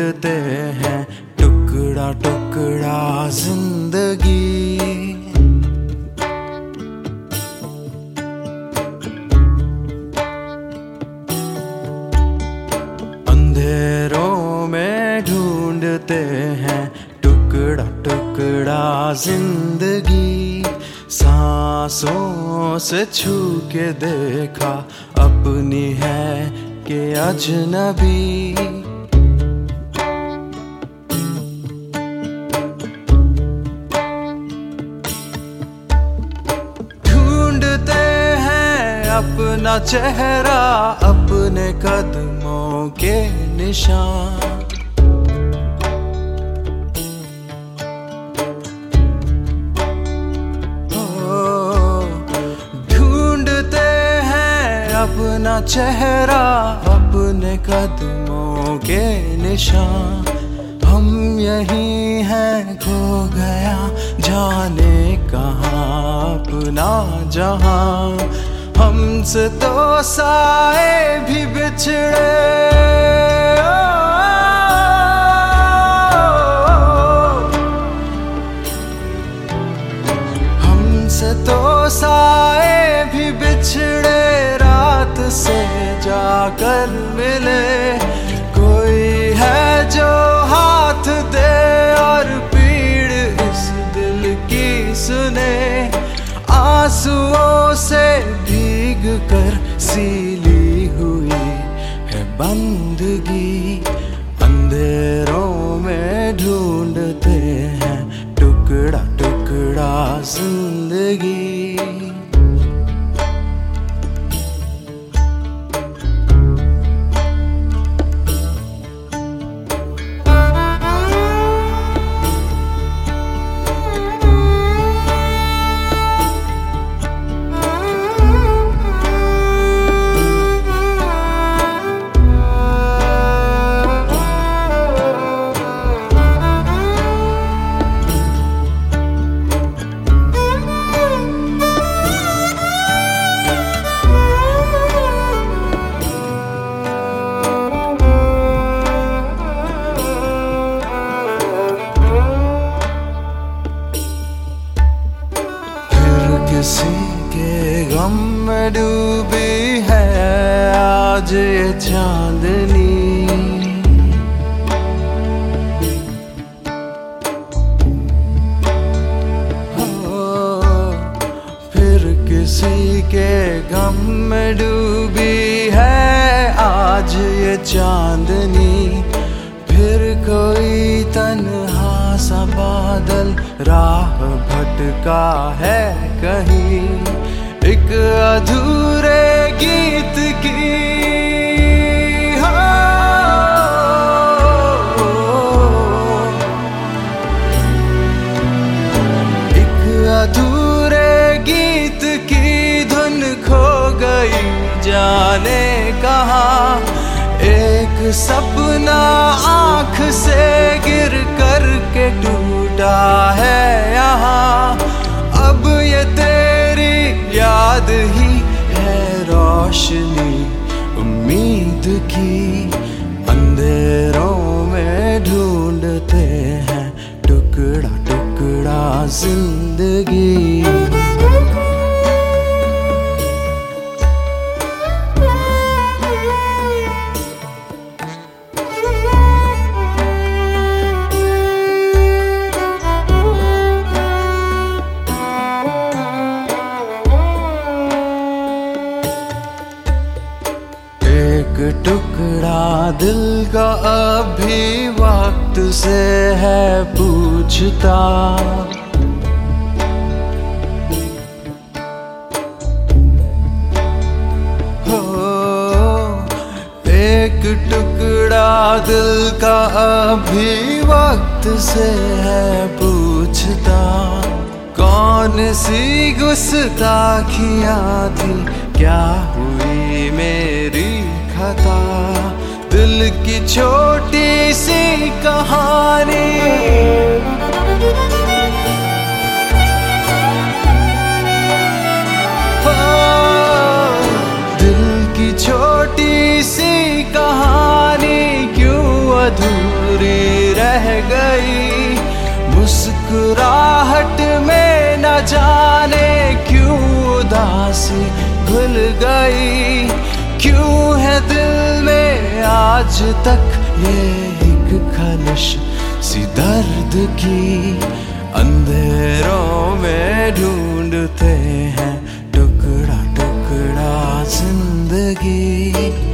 ढूंढते हैं टुकड़ा टुकड़ा जिंदगी। अंधेरों में ढूंढते हैं टुकड़ा टुकड़ा जिंदगी। सांसों से छू के देखा अपनी है कि अजनबी। ढूंढते हैं अपना चेहरा, अपने कदमों के निशान। अपना चेहरा, अपने कदमों के निशान। हम यही हैं, खो गया जाने कहाँ अपना जहां। हमसे तो साए भी बिछड़े, हमसे तो साए भी बिछड़े। रात से जाकर मिले, कोई है जो हाथ दे और पीड़ इस दिल की सुने। आंसुओं से भीग कर सीली हुई है बंदगी। अंधेरों में ढूंढते हैं टुकड़ा टुकड़ा जिंदगी। किसी के गम में डूबी है आज ये चांदनी। फिर किसी के गम में डूबी है आज ये चांदनी। फिर कोई तन्हा सा बादल राह भटका है कहीं, एक अधूरे गीत की। एक अधूरे गीत की धुन खो गई जाने कहाँ। एक सपना आँख से गिर कर के टूटा है यहाँ। अब ये तेरी याद ही है रोशनी उम्मीद की। अंधेरों में ढूंढते हैं टुकड़ा टुकड़ा जिंदगी। एक टुकड़ा दिल का अभी वक्त से है पूछता। हो एक टुकड़ा दिल का अभी वक्त से है पूछता। कौन सी गुस्ताखियाँ थी, क्या हुई मेरी खता। दिल की छोटी सी कहानी, दिल की छोटी सी कहानी क्यों अधूरी गई। क्यों है दिल में आज तक ये एक खलिश सी दर्द की, अंधेरों में ढूंढते हैं टुकड़ा टुकड़ा जिंदगी।